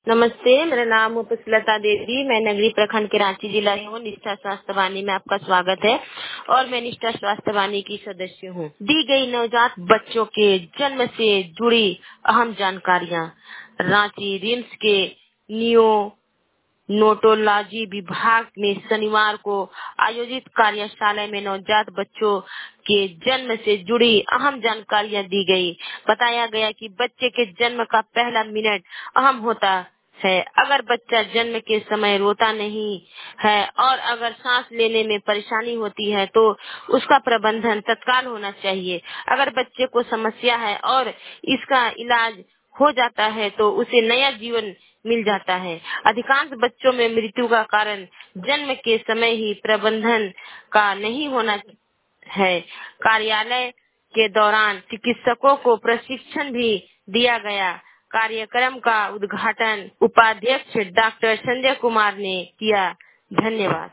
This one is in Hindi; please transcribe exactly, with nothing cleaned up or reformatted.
नमस्ते, मेरा नाम है पुष्पलता देवी। मैं नगरी प्रखंड के रांची जिला में हूँ। निष्ठा स्वास्थ्य वाणी में आपका स्वागत है और मैं निष्ठा स्वास्थ्य वाणी की सदस्य हूँ। दी गई नवजात बच्चों के जन्म से जुड़ी अहम जानकारियाँ। रांची रिम्स के नियो नोटोलॉजी विभाग में शनिवार को आयोजित कार्यशाला में नवजात बच्चों के जन्म से जुड़ी अहम जानकारियां दी गई। बताया गया कि बच्चे के जन्म का पहला मिनट अहम होता है। अगर बच्चा जन्म के समय रोता नहीं है और अगर सांस लेने में परेशानी होती है तो उसका प्रबंधन तत्काल होना चाहिए। अगर बच्चे को समस्या है और इसका इलाज हो जाता है तो उसे नया जीवन मिल जाता है। अधिकांश बच्चों में मृत्यु का कारण जन्म के समय ही प्रबंधन का नहीं होना है। कार्यालय के दौरान चिकित्सकों को प्रशिक्षण भी दिया गया। कार्यक्रम का उद्घाटन उपाध्यक्ष डॉक्टर संजय कुमार ने किया। धन्यवाद।